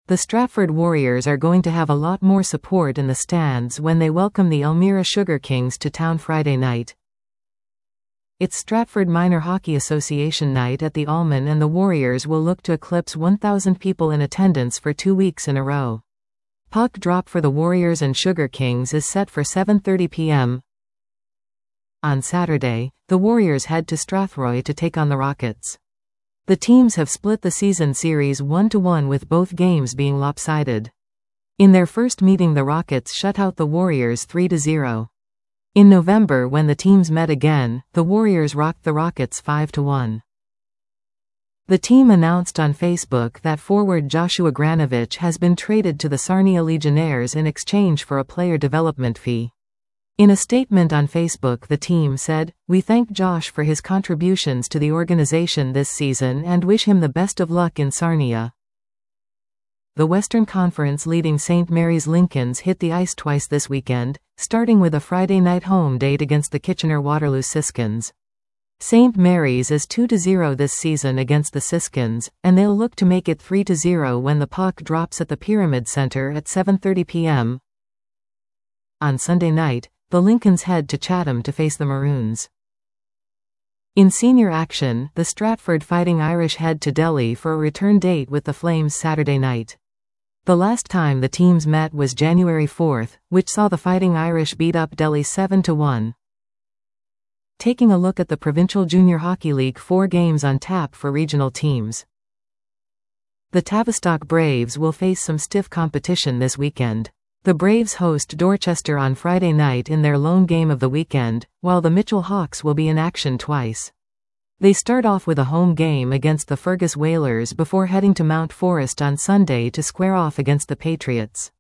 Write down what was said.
The Stratford Warriors are going to have a lot more support in the stands when they welcome the Elmira Sugar Kings to town Friday night. It's Stratford Minor Hockey Association night at the Allman, and the Warriors will look to eclipse 1,000 people in attendance for 2 weeks in a row. Puck drop for the Warriors and Sugar Kings is set for 7:30 p.m. On Saturday, the Warriors head to Strathroy to take on the Rockets. The teams have split the season series 1-1, with both games being lopsided. In their first meeting, the Rockets shut out the Warriors 3-0. In November, when the teams met again, the Warriors rocked the Rockets 5-1. The team announced on Facebook that forward Joshua Granovich has been traded to the Sarnia Legionnaires in exchange for a player development fee. In a statement on Facebook, the team said, "We thank Josh for his contributions to the organization this season and wish him the best of luck in Sarnia." The Western Conference leading St. Mary's Lincolns hit the ice twice this weekend, starting with a Friday night home date against the Kitchener-Waterloo Siskins. St. Mary's is 2-0 this season against the Siskins, and they'll look to make it 3-0 when the puck drops at the Pyramid Center at 7:30 p.m. On Sunday night, the Lincolns head to Chatham to face the Maroons. In senior action, the Stratford Fighting Irish head to Delhi for a return date with the Flames Saturday night. The last time the teams met was January 4th, which saw the Fighting Irish beat up Delhi 7-1. Taking a look at the Provincial Junior Hockey League, 4 games on tap for regional teams. The Tavistock Braves will face some stiff competition this weekend. The Braves host Dorchester on Friday night in their lone game of the weekend, while the Mitchell Hawks will be in action twice. They start off with a home game against the Fergus Whalers before heading to Mount Forest on Sunday to square off against the Patriots.